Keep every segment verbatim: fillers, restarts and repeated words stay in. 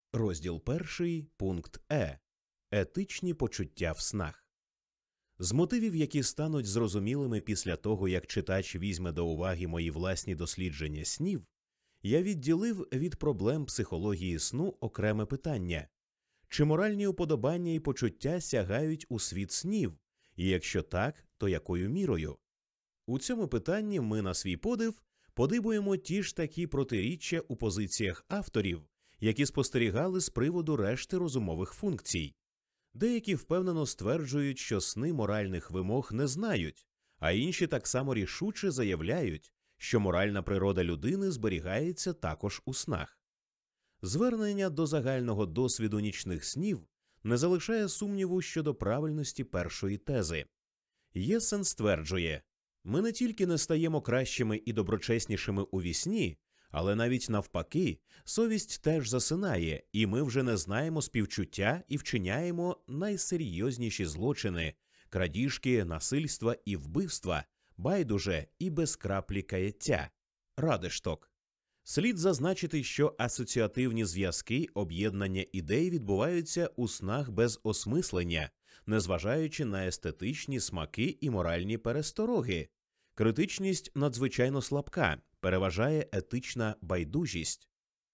Розділ перший, пункт Е. Етичні почуття в снах. З мотивів, які стануть зрозумілими після того, як читач візьме до уваги мої власні дослідження снів, я відділив від проблем психології сну окреме питання. Чи моральні уподобання і почуття сягають у світ снів? І якщо так, то якою мірою? У цьому питанні ми на свій подив подибуємо ті ж такі протиріччя у позиціях авторів, які спостерігали з приводу решти розумових функцій. Деякі впевнено стверджують, що сни моральних вимог не знають, а інші так само рішуче заявляють, що моральна природа людини зберігається також у снах. Звернення до загального досвіду нічних снів не залишає сумніву щодо правильності першої тези. Єссен стверджує, ми не тільки не стаємо кращими і доброчеснішими у вісні, але навіть навпаки, совість теж засинає, і ми вже не знаємо співчуття і вчиняємо найсерйозніші злочини – крадіжки, насильства і вбивства, байдуже і без краплі каяття. Радешток. Слід зазначити, що асоціативні зв'язки, об'єднання ідей відбуваються у снах без осмислення, незважаючи на естетичні смаки і моральні перестороги. Критичність надзвичайно слабка, переважає етична байдужість.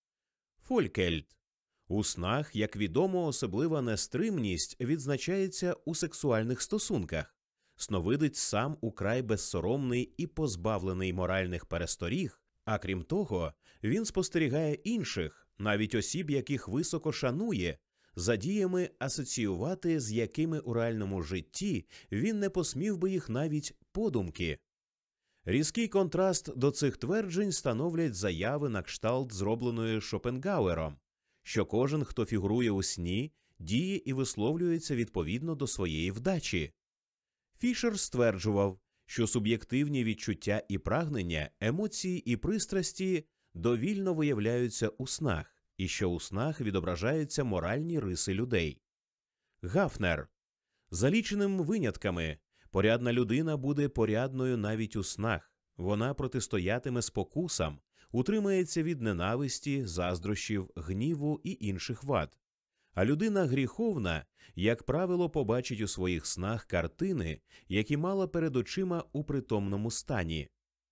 Фолькельд. У снах, як відомо, особлива нестримність відзначається у сексуальних стосунках. Сновидець сам украй безсоромний і позбавлений моральних пересторіг, а крім того, він спостерігає інших, навіть осіб, яких високо шанує, за діями асоціювати, з якими у реальному житті він не посмів би їх навіть подумки. Різкий контраст до цих тверджень становлять заяви на кшталт зробленої Шопенгауером, що кожен, хто фігурує у сні, діє і висловлюється відповідно до своєї вдачі. Фішер стверджував, що суб'єктивні відчуття і прагнення, емоції і пристрасті довільно виявляються у снах, і що у снах відображаються моральні риси людей. Гафнер. За ліченими винятками, порядна людина буде порядною навіть у снах, вона протистоятиме спокусам, утримається від ненависті, заздрощів, гніву і інших вад. А людина гріховна, як правило, побачить у своїх снах картини, які мала перед очима у притомному стані.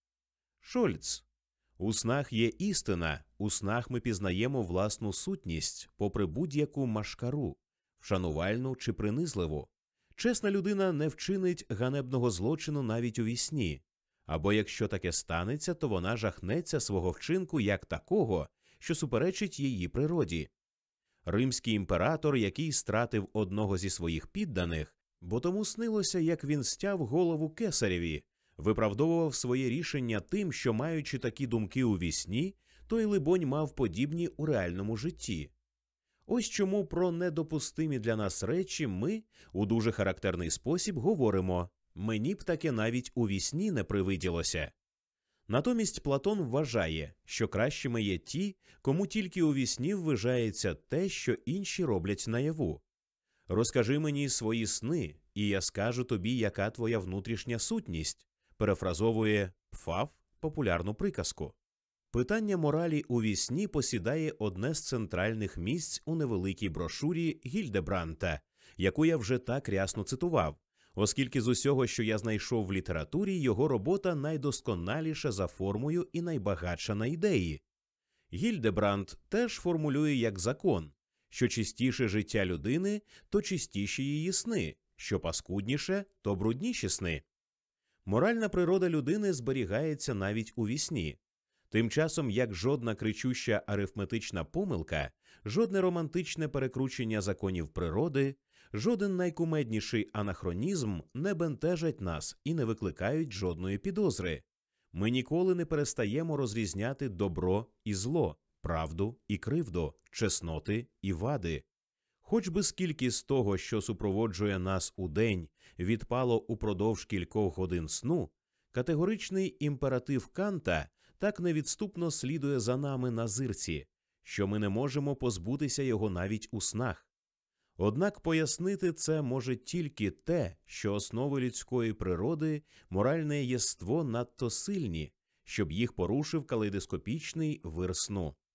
Шольц. У снах є істина, у снах ми пізнаємо власну сутність, попри будь-яку машкару, вшанувальну чи принизливу. Чесна людина не вчинить ганебного злочину навіть у вісні, або якщо таке станеться, то вона жахнеться свого вчинку як такого, що суперечить її природі. Римський імператор, який стратив одного зі своїх підданих, бо тому снилося, як він стяв голову кесареві, виправдовував своє рішення тим, що, маючи такі думки у вісні, той, либонь, мав подібні у реальному житті. Ось чому про недопустимі для нас речі ми у дуже характерний спосіб говоримо «мені б таке навіть у вісні не привиділося». Натомість Платон вважає, що кращими є ті, кому тільки у вісні ввижається те, що інші роблять наяву. «Розкажи мені свої сни, і я скажу тобі, яка твоя внутрішня сутність», перефразовує Пфаф популярну приказку. Питання моралі у вісні посідає одне з центральних місць у невеликій брошурі Гільдебранта, яку я вже так рясно цитував, оскільки з усього, що я знайшов в літературі, його робота найдосконаліша за формою і найбагатша на ідеї. Гільдебрант теж формулює як закон, що чистіше життя людини, то чистіші її сни, що паскудніше, то брудніші сни. Моральна природа людини зберігається навіть у вісні. Тим часом, як жодна кричуща арифметична помилка, жодне романтичне перекручення законів природи, жоден найкумедніший анахронізм не бентежать нас і не викликають жодної підозри. Ми ніколи не перестаємо розрізняти добро і зло, правду і кривду, чесноти і вади. Хоч би скільки з того, що супроводжує нас у день, відпало упродовж кількох годин сну, категоричний імператив Канта так невідступно слідує за нами на зирці, що ми не можемо позбутися його навіть у снах. Однак пояснити це може тільки те, що основи людської природи, моральне єство надто сильні, щоб їх порушив калейдоскопічний вир сну.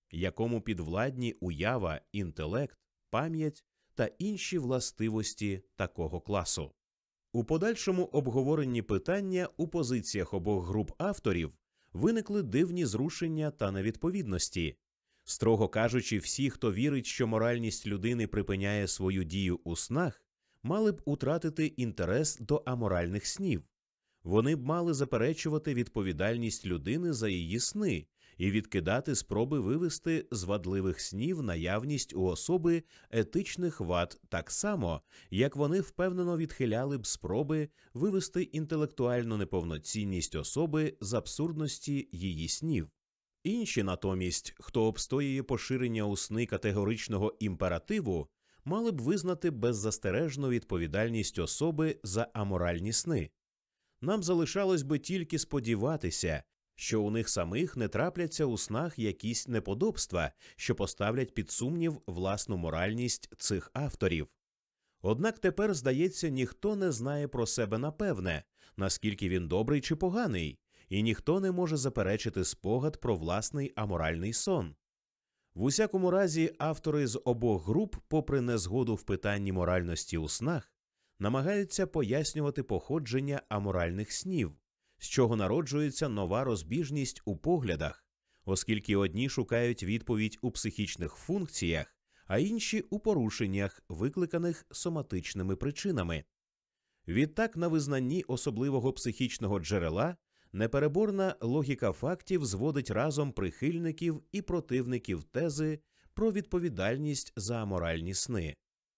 якому підвладні уява, інтелект, пам'ять та інші властивості такого класу. У подальшому обговоренні питання у позиціях обох груп авторів виникли дивні зрушення та невідповідності. Строго кажучи, всі, хто вірить, що моральність людини припиняє свою дію у снах, мали б утратити інтерес до аморальних снів. Вони б мали заперечувати відповідальність людини за її сни і відкидати спроби вивести з вадливих снів наявність у особи етичних вад так само, як вони впевнено відхиляли б спроби вивести інтелектуальну неповноцінність особи з абсурдності її снів. Інші натомість, хто обстоює поширення у сни категоричного імперативу, мали б визнати беззастережну відповідальність особи за аморальні сни. Нам залишалось би тільки сподіватися, що у них самих не трапляться у снах якісь неподобства, що поставлять під сумнів власну моральність цих авторів. Однак тепер, здається, ніхто не знає про себе напевне, наскільки він добрий чи поганий, і ніхто не може заперечити спогад про власний аморальний сон. В усякому разі, автори з обох груп, попри незгоду в питанні моральності у снах, намагаються пояснювати походження аморальних снів, з чого народжується нова розбіжність у поглядах, оскільки одні шукають відповідь у психічних функціях, а інші – у порушеннях, викликаних соматичними причинами. Відтак, на визнанні особливого психічного джерела непереборна логіка фактів зводить разом прихильників і противників тези про відповідальність за аморальні сни.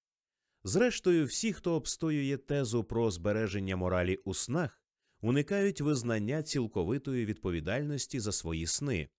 Зрештою, всі, хто обстоює тезу про збереження моралі у снах, уникають визнання цілковитої відповідальності за свої сни.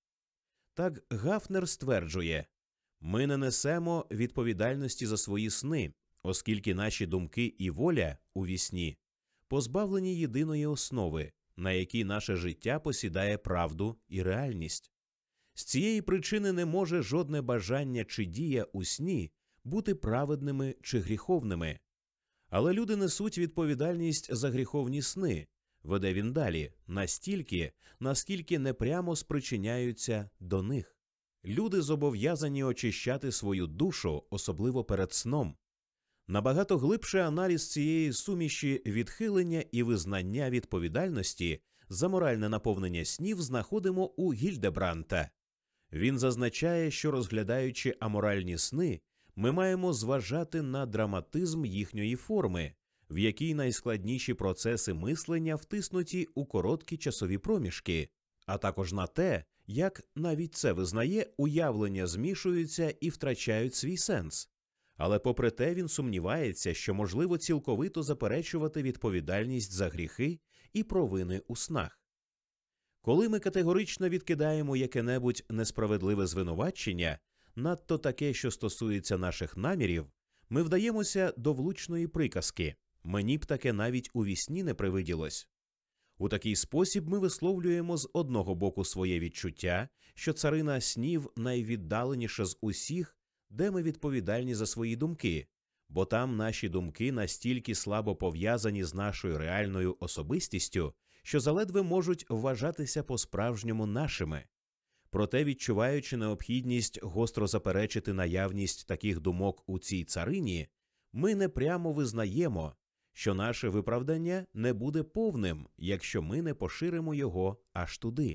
Так Гафнер стверджує: «Ми не несемо відповідальності за свої сни, оскільки наші думки і воля у вісні позбавлені єдиної основи, на якій наше життя посідає правду і реальність. З цієї причини не може жодне бажання чи дія у сні бути праведними чи гріховними. Але люди несуть відповідальність за гріховні сни», веде він далі, «настільки, наскільки непрямо спричиняються до них. Люди зобов'язані очищати свою душу, особливо перед сном». Набагато глибший аналіз цієї суміші відхилення і визнання відповідальності за моральне наповнення снів знаходимо у Гільдебранта. Він зазначає, що, розглядаючи аморальні сни, ми маємо зважати на драматизм їхньої форми, в якій найскладніші процеси мислення втиснуті у короткі часові проміжки, а також на те, як, навіть це визнає, уявлення змішуються і втрачають свій сенс. Але попри те він сумнівається, що можливо цілковито заперечувати відповідальність за гріхи і провини у снах. Коли ми категорично відкидаємо яке-небудь несправедливе звинувачення, надто таке, що стосується наших намірів, ми вдаємося до влучної приказки «мені б таке навіть у вісні не привиділось». У такий спосіб ми висловлюємо з одного боку своє відчуття, що царина снів найвіддаленіша з усіх, де ми відповідальні за свої думки, бо там наші думки настільки слабо пов'язані з нашою реальною особистістю, що заледве можуть вважатися по-справжньому нашими. Проте, відчуваючи необхідність гостро заперечити наявність таких думок у цій царині, ми непрямо визнаємо, що наше виправдання не буде повним, якщо ми не поширимо його аж туди.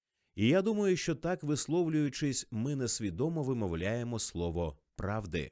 І я думаю, що так висловлюючись, ми несвідомо вимовляємо слово «правди».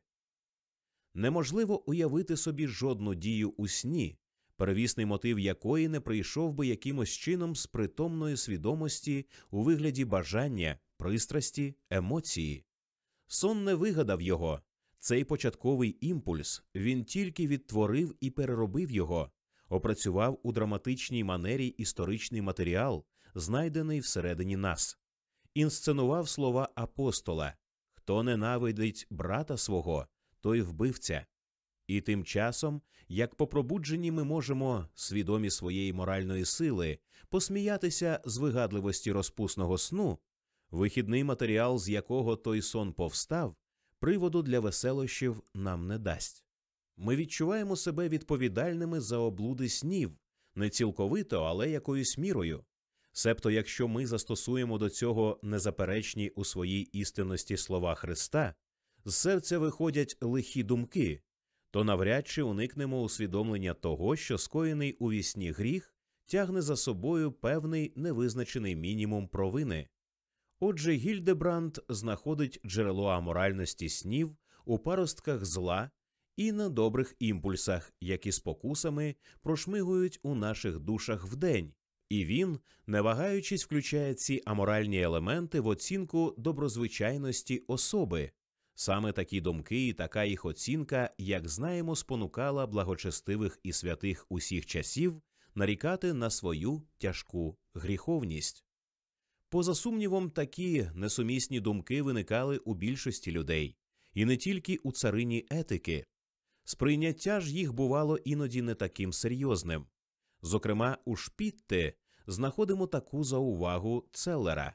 Неможливо уявити собі жодну дію у сні, первісний мотив якої не прийшов би якимось чином з притомної свідомості у вигляді бажання, пристрасті, емоції. Сон не вигадав його. Цей початковий імпульс він тільки відтворив і переробив його, опрацював у драматичній манері історичний матеріал, знайдений всередині нас. Інсценував слова апостола «Хто ненавидить брата свого, той вбивця». І тим часом, як по пробудженні ми можемо, свідомі своєї моральної сили, посміятися з вигадливості розпусного сну, вихідний матеріал, з якого той сон повстав, приводу для веселощів нам не дасть. Ми відчуваємо себе відповідальними за облуди снів, не цілковито, але якоюсь мірою. Себто, якщо ми застосуємо до цього незаперечні у своїй істинності слова Христа, з серця виходять лихі думки, то навряд чи уникнемо усвідомлення того, що скоєний у вісні гріх тягне за собою певний невизначений мінімум провини. Отже, Гільдебранд знаходить джерело аморальності снів у паростках зла і на добрих імпульсах, які спокусами прошмигують у наших душах вдень, і він, не вагаючись, включає ці аморальні елементи в оцінку доброзвичайності особи. Саме такі думки і така їх оцінка, як знаємо, спонукала благочестивих і святих усіх часів нарікати на свою тяжку гріховність. Поза сумнівом, такі несумісні думки виникали у більшості людей, і не тільки у царині етики. Сприйняття ж їх бувало іноді не таким серйозним. Зокрема, у Шпітте знаходимо таку заувагу Целлера.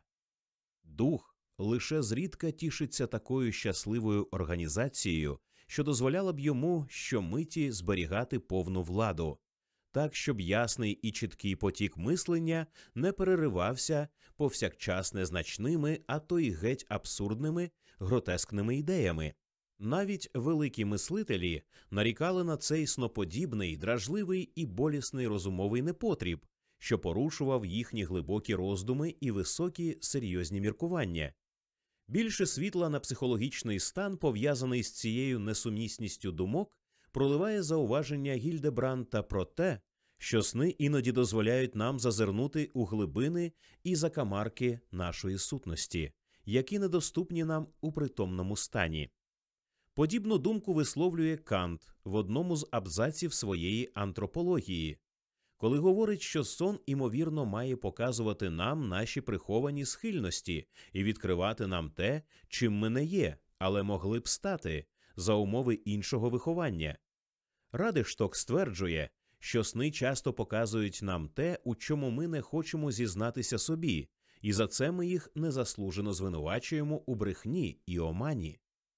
Дух лише зрідка тішиться такою щасливою організацією, що дозволяла б йому щомиті зберігати повну владу, так, щоб ясний і чіткий потік мислення не переривався повсякчас незначними, а то й геть абсурдними, гротескними ідеями. Навіть великі мислителі нарікали на цей сноподібний, дражливий і болісний розумовий непотріб, що порушував їхні глибокі роздуми і високі серйозні міркування. Більше світла на психологічний стан, пов'язаний з цією несумісністю думок, проливає зауваження Гільдебранта про те, що сни іноді дозволяють нам зазирнути у глибини і закамарки нашої сутності, які недоступні нам у притомному стані. Подібну думку висловлює Кант в одному з абзаців своєї антропології, коли говорить, що сон, імовірно, має показувати нам наші приховані схильності і відкривати нам те, чим ми не є, але могли б стати, за умови іншого виховання. Радишток стверджує, що сни часто показують нам те, у чому ми не хочемо зізнатися собі, і за це ми їх незаслужено звинувачуємо у брехні і омані.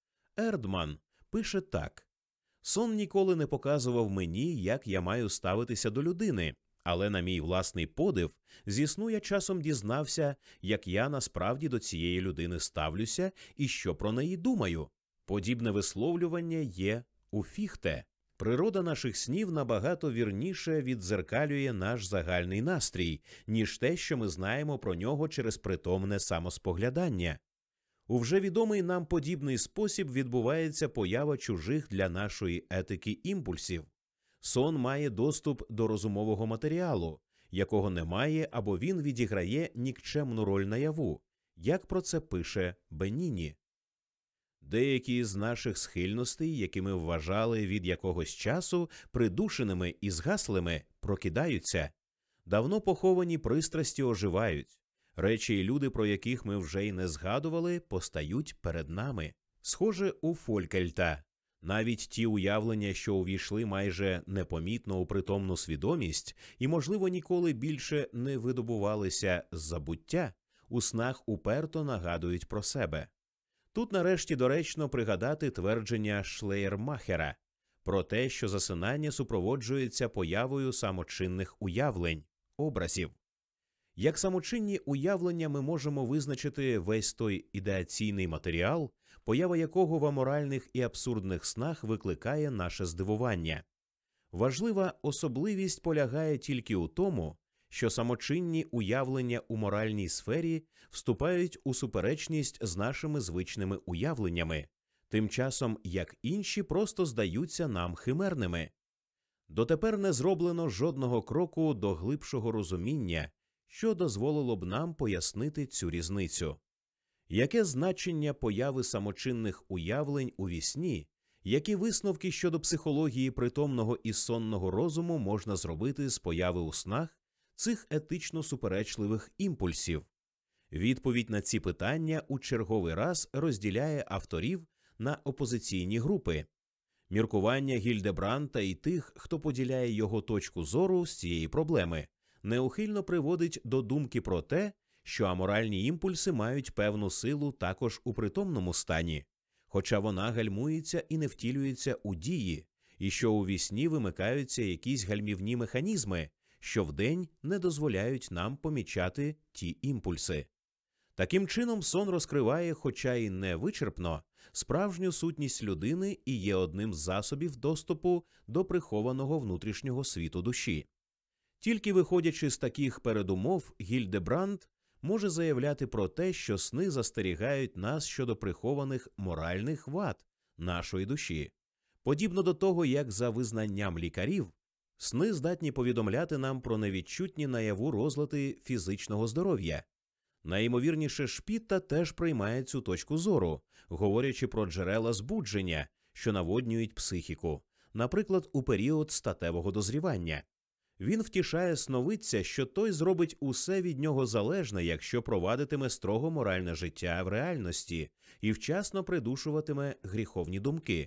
Ердман пише так: «Сон ніколи не показував мені, як я маю ставитися до людини, але на мій власний подив зі сну я часом дізнався, як я насправді до цієї людини ставлюся і що про неї думаю». Подібне висловлювання є у Фіхте. Природа наших снів набагато вірніше віддзеркалює наш загальний настрій, ніж те, що ми знаємо про нього через притомне самоспоглядання. У вже відомий нам подібний спосіб відбувається поява чужих для нашої етики імпульсів. Сон має доступ до розумового матеріалу, якого немає або він відіграє нікчемну роль наяву, як про це пише Беніні. Деякі з наших схильностей, які ми вважали від якогось часу придушеними і згаслими, прокидаються. Давно поховані пристрасті оживають. Речі і люди, про яких ми вже й не згадували, постають перед нами. Схоже у Фолькельта. Навіть ті уявлення, що увійшли майже непомітно у притомну свідомість і, можливо, ніколи більше не видобувалися з забуття, у снах уперто нагадують про себе. Тут нарешті доречно пригадати твердження Шлеєрмахера про те, що засинання супроводжується появою самочинних уявлень, образів. Як самочинні уявлення ми можемо визначити весь той ідеаційний матеріал, поява якого в аморальних і абсурдних снах викликає наше здивування. Важлива особливість полягає тільки у тому, що самочинні уявлення у моральній сфері вступають у суперечність з нашими звичними уявленнями, тим часом як інші просто здаються нам химерними. Дотепер не зроблено жодного кроку до глибшого розуміння, що дозволило б нам пояснити цю різницю. Яке значення появи самочинних уявлень у вісні, які висновки щодо психології притомного і сонного розуму можна зробити з появи у снах цих етично суперечливих імпульсів? Відповідь на ці питання у черговий раз розділяє авторів на опозиційні групи. Міркування Гільдебранта і тих, хто поділяє його точку зору з цієї проблеми, неухильно приводить до думки про те, що аморальні імпульси мають певну силу також у притомному стані, хоча вона гальмується і не втілюється у дії, і що у вісні вимикаються якісь гальмівні механізми, що вдень не дозволяють нам помічати ті імпульси. Таким чином, сон розкриває, хоча й не вичерпно, справжню сутність людини і є одним з засобів доступу до прихованого внутрішнього світу душі. Тільки виходячи з таких передумов, Гільдебранд може заявляти про те, що сни застерігають нас щодо прихованих моральних вад нашої душі. Подібно до того, як за визнанням лікарів, сни здатні повідомляти нам про невідчутні наяву розлади фізичного здоров'я. Найімовірніше, Шпітта теж приймає цю точку зору, говорячи про джерела збудження, що наводнюють психіку, наприклад, у період статевого дозрівання. Він втішає сновидця, що той зробить усе від нього залежне, якщо провадитиме строго моральне життя в реальності і вчасно придушуватиме гріховні думки,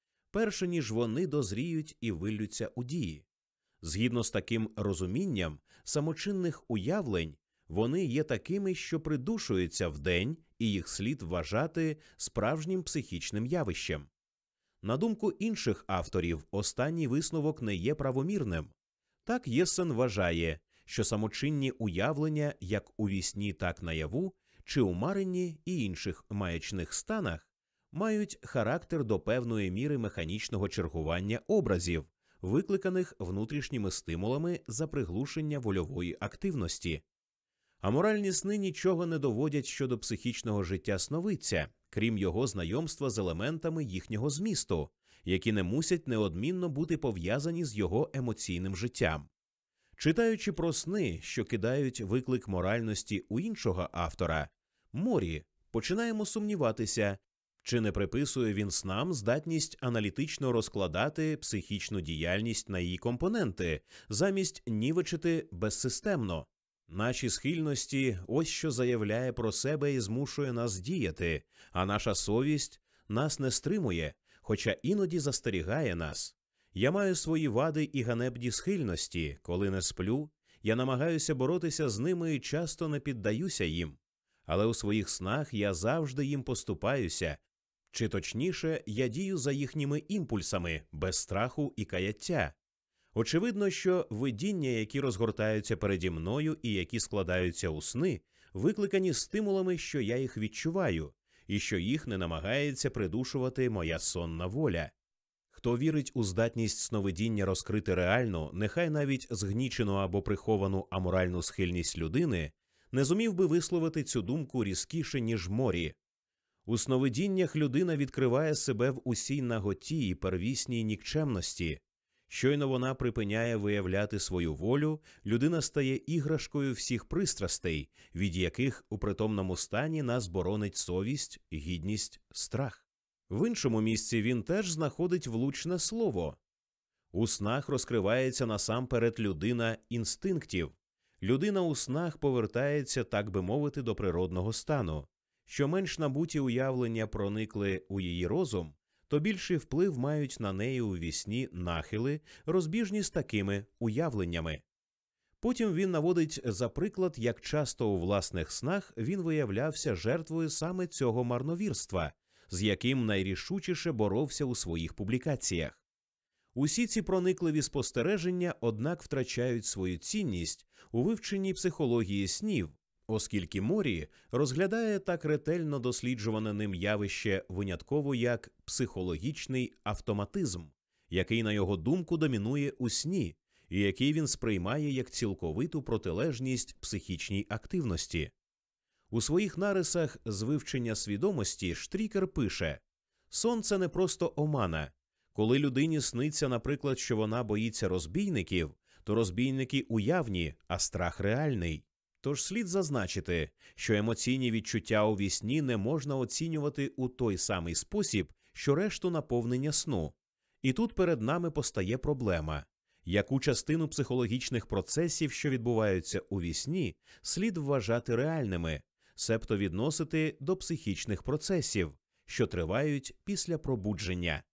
перше ніж вони дозріють і виллються у дії. Згідно з таким розумінням самочинних уявлень, вони є такими, що придушуються вдень, і їх слід вважати справжнім психічним явищем. На думку інших авторів, останній висновок не є правомірним. Так Єссен вважає, що самочинні уявлення як у вісні, так наяву, чи у маренні і інших маячних станах, мають характер до певної міри механічного чергування образів, викликаних внутрішніми стимулами за приглушення вольової активності. Аморальні сни нічого не доводять щодо психічного життя сновидця, крім його знайомства з елементами їхнього змісту, які не мусять неодмінно бути пов'язані з його емоційним життям. Читаючи про сни, що кидають виклик моральності у іншого автора, Морі, починаємо сумніватися, чи не приписує він снам здатність аналітично розкладати психічну діяльність на її компоненти, замість нівечити безсистемно. Наші схильності – ось що заявляє про себе і змушує нас діяти, а наша совість нас не стримує, хоча іноді застерігає нас. Я маю свої вади і ганебні схильності, коли не сплю, я намагаюся боротися з ними і часто не піддаюся їм. Але у своїх снах я завжди їм поступаюся, чи точніше, я дію за їхніми імпульсами, без страху і каяття. Очевидно, що видіння, які розгортаються переді мною і які складаються у сни, викликані стимулами, що я їх відчуваю, і що їх не намагається придушувати моя сонна воля. Хто вірить у здатність сновидіння розкрити реальну, нехай навіть згнічену або приховану аморальну схильність людини, не зумів би висловити цю думку різкіше, ніж Морі. У сновидіннях людина відкриває себе в усій наготі і первісній нікчемності. Щойно вона припиняє виявляти свою волю, людина стає іграшкою всіх пристрастей, від яких у притомному стані нас боронить совість, гідність, страх. В іншому місці він теж знаходить влучне слово. У снах розкривається насамперед людина інстинктів. Людина у снах повертається, так би мовити, до природного стану. Що менш набуті уявлення проникли у її розум, то більший вплив мають на неї у вісні нахили, розбіжні з такими уявленнями. Потім він наводить за приклад, як часто у власних снах він виявлявся жертвою саме цього марновірства, з яким найрішучіше боровся у своїх публікаціях. Усі ці проникливі спостереження, однак, втрачають свою цінність у вивченні психології снів, оскільки Морі розглядає так ретельно досліджуване ним явище винятково як психологічний автоматизм, який, на його думку, домінує у сні, і який він сприймає як цілковиту протилежність психічній активності. У своїх нарисах з вивчення свідомості Штрікер пише: «Сон – це не просто омана. Коли людині сниться, наприклад, що вона боїться розбійників, то розбійники уявні, а страх реальний. Тож слід зазначити, що емоційні відчуття у вісні не можна оцінювати у той самий спосіб, що решту наповнення сну. І тут перед нами постає проблема. Яку частину психологічних процесів, що відбуваються у вісні, слід вважати реальними, себто відносити до психічних процесів, що тривають після пробудження.